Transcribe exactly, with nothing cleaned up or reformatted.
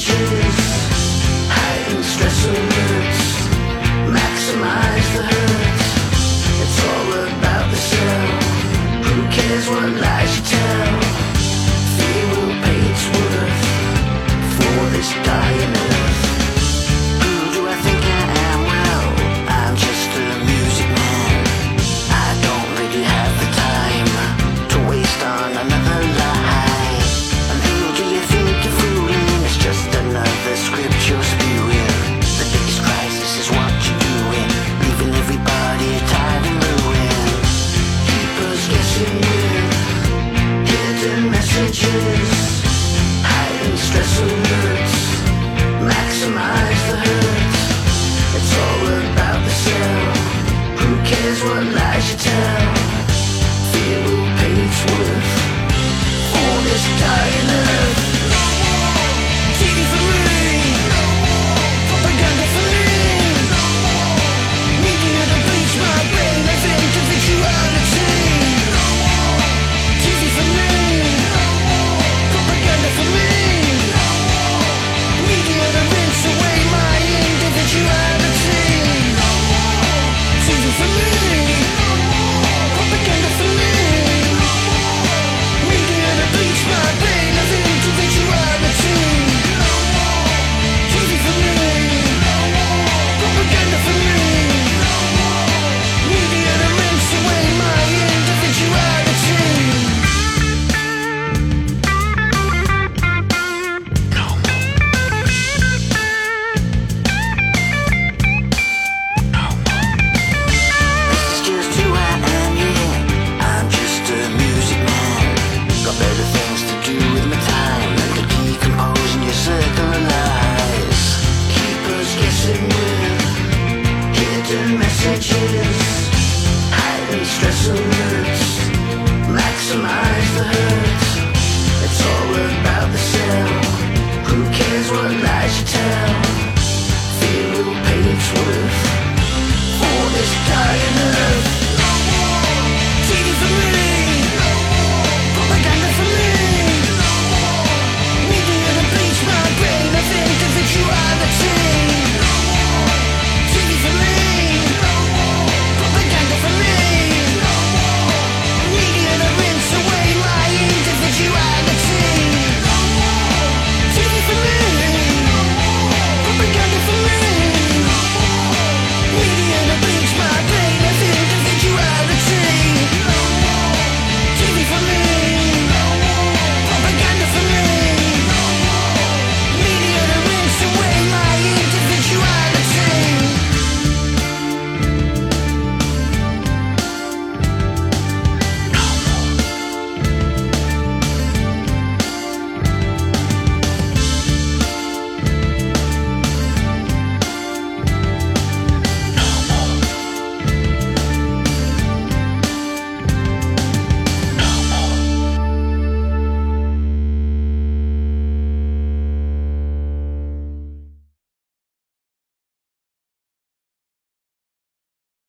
messages, hiding stress alerts, maximize the hurts. It's all about the cell. Who cares what lies you tell? Fear will pay its worth for this dying earth. Who do I think I am? Well, I'm just a music man. I don't really have the time to waste on another lie. And who do you think you're fooling? It's just another script you're spewing. The biggest crisis is what you're doing, leaving everybody tired and ruined. Keep us guessing with hidden messages, hiding stress alerts, maximize